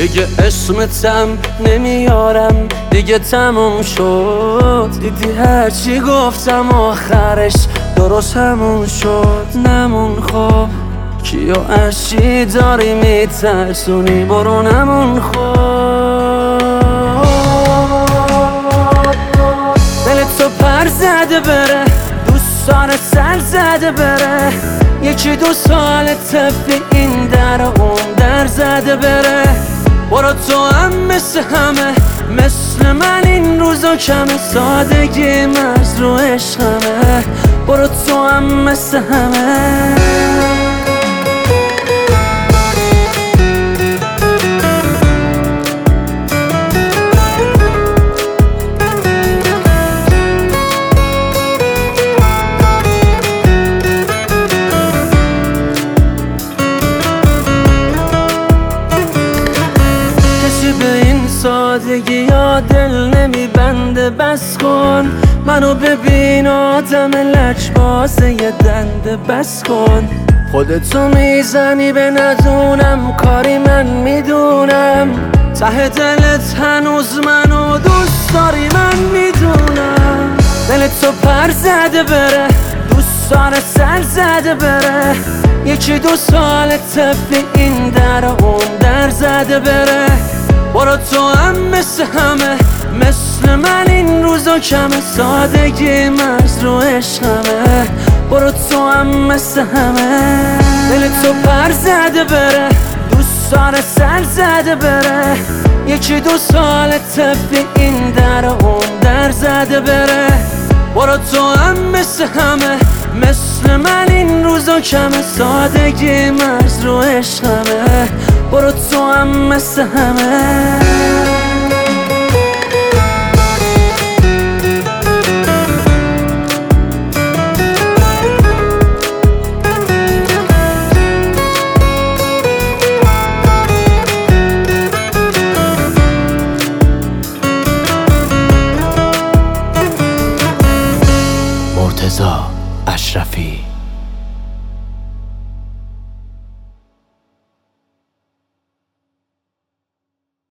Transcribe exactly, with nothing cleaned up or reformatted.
دیگه اسمتم نمیارم، دیگه تموم شد. دیدی هرچی گفتم آخرش درست همون شد. نمون خب کیو اشی داری میترسونی، برو نمون خب. دلت تو پر زده بره، دوستان سر زده بره، یکی دو سال طبی این در اون در زده بره. برو تو هم مثل همه، مثل من این روزا کمه، سادگی مرز رو عشقمه. برو تو هم مثل همه. به این سادگی یا دل نمیبنده، بس کن منو ببین آدم لجبازه یه دنده. بس کن خودتو میزنی به ندونم، کاری من میدونم. ته دلت هنوز منو دوست داری من میدونم. دلت تو پر زده بره، دوستان سر زده بره، یکی دو سال طبی این در اون در زده بره. برو تو هم مثل همه، مثل من این روزا کمه، سادگی مرز رو عشقمه. برو تو هم مثل همه. دلت تو پر زده بره، دوستان سر زده بره، یکی دو سال طبی این در اون در زده بره. برو تو هم مثل همه، مثل من این روزا کمه، سادگی مرز رو عشقمه. برو تو هم مثل همه. مرتضی اشرفی.